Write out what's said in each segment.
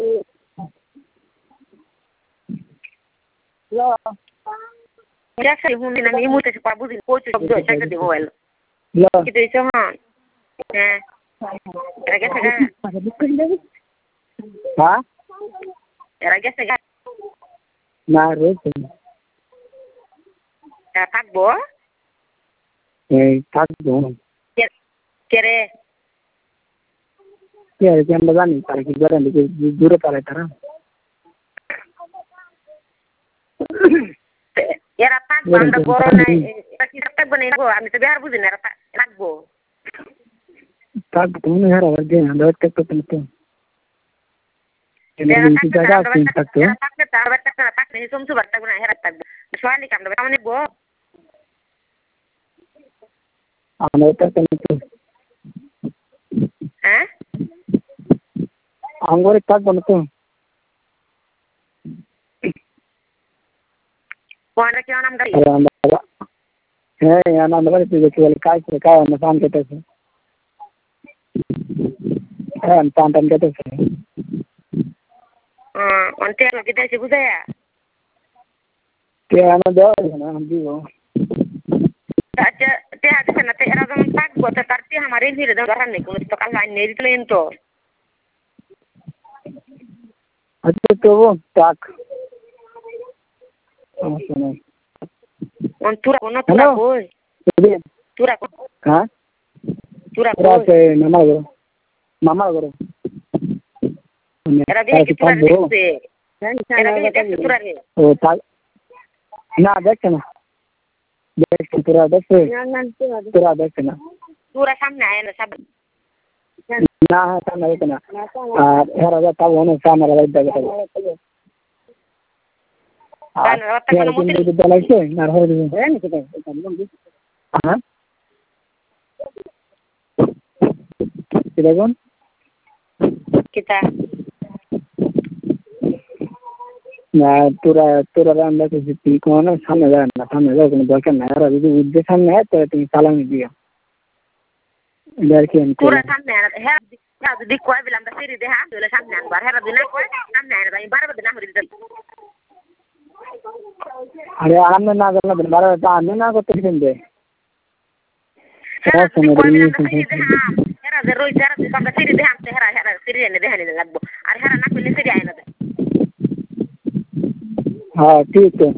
Actually, home na mi muta pa buzin ko chu do sa ka de mobile. Kita isa ha. Era que se Ha? Era que se Na road. takbo. Takbo. Kere. Kere que anda dando para que garan de duro para tara. Era takbo anda borona taki takbo ne go ami to biar buzin era takbo. Takbo ne hara wajhe anda takbo tanto. Era takbo ni sum su barta guna hera takbo. Swali kam do tamane go. Anda takbo. Angore takbo to. Kwana kya naam dari? Ya naam dari tu kecuali kai nasan kata se. Tantan kata se. Onte lo kita se budaya. Kaya ano daw na hindi wo. अच्छा ते आता ना ते era zaman tak buat terti हमारे भी रदा घर नहीं कुछ तो कल लाइन नहीं प्लेन तो अच्छा तो वो tak on tura ko ha tura ko se mama goro era bien que tura de era bien que tura de o tak na dekna tura dekse tura सामने आया ना सब ना सामने dekna era da ta wono सामने रहा इधर Kana wata kana mutil. Kita. Nah, tura anda tu si kau na sama kan bukan nara itu udah sama tu tinggal salam dia. Dari kian. Tura sama ada her di kau bilang dah siri deh ha, dulu sama bar her di nak kau sama ada ini bar benar murid itu. अरे आने ना करना तुम्हारा तो आने ना को तेरे दे Hera di kau bilang dah siri deh ha, hera zero hera di kau siri deh ha, hera siri ni deh ni lagbo. Ar hera nak pilih siri ayat ada. हाँ ठीक है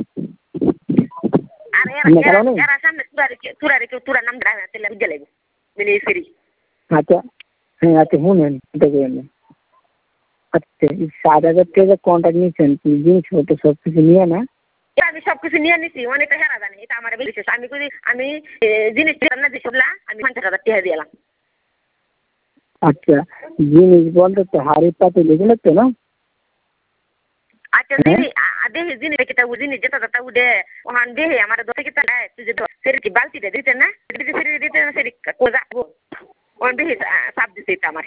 Ar hera sama tura nam dah nanti lagi jalan. Pilih siri. अच्छा अच्छा हूँ नहीं तो कोई नहीं अच्छा इस सादा करके जो कॉन्टैक्ट नहीं चलती जिन छोटे सब कुछ नहीं है ना ya আমি সব কিছু নিয়ে নিছি অনেক হেরা জানি এটা আমার বিশেষ আমি জিনিস না দিছলা আমি 50,000 টাকা দিলাম अच्छा जिन बोलते तो हारी पाते लेकिन लगते ना আচ্ছা জিনিস জিনিস কিটা জিনিস যেটা তা উদে ওহান দেহে আমার দতে কিটা না তুই যে সেরি কি বালতি দে দিতে না দিতে না সেরি কোজা ওন দেহে সাব দিতে এটা আমার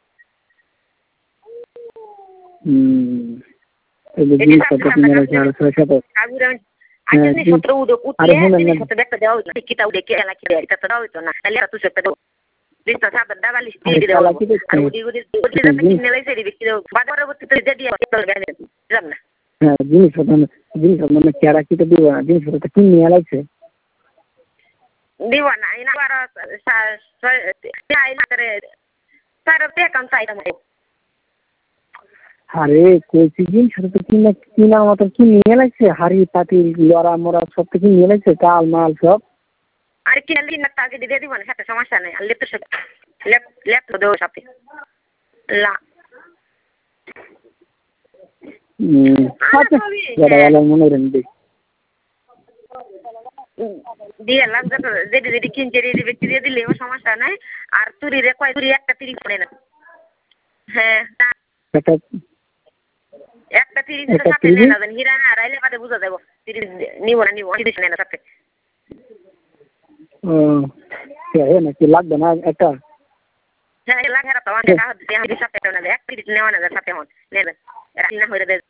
ये जिन सब तो मेरे ख्याल से अच्छा तो আচ্ছা জিনিস পত্র উদে উঠলে জিনিস পত্র দেখতে দাও কিটা উদে কে এলা কি এটা দাও তো না তাহলে তুই সেটা দাও লিস্ট সাব দাও লিস্ট দিয়ে দাও আর উদি দাও কিনে লাই সেরি বিক্রি দাও বাজারে বলতে তো দিয়ে তো গেলে জান না হ্যাঁ জিনিস মানে কেরা কি তো দিব না জিনিস তো কিনে নিয়ে লাগছে দিব না ইনা বার আইনা করে সারা তে কাম চাইতা মে আরে কইছি জিনিস তো কিনা মত কি নিয়ে লাগছে হাড়ি পাতিল লড়া মোড়া সব কিছু নিয়ে লাগছে কাল মাল সব আরে কি আলি না তাকে দিয়ে দিব না সাথে সমস্যা নেই আলি তো লেপ তো দেও সাথে লা আচ্ছা বড় মনে রেন্দি দিয়ে লাগবে তো যেটি কিনতে দিয়ে ব্যক্তি দিয়ে দিলেও সমস্যা নাই আর তুরি রে কয় তুরি একটা 30 করে না হ্যাঁ একটা 30 এর সাথে নেনা দেন হীরা না রাইলে বাদে বুঝা যাবো 30 নিব না 30 নেনা সাথে কে নাকি লাগবে না একটা হ্যাঁ লাগবে তো আমাকে কাজ দিয়ে আমি সাথে না এক 30 নেওয়া না সাথে হন নেবেন রান্না হইরে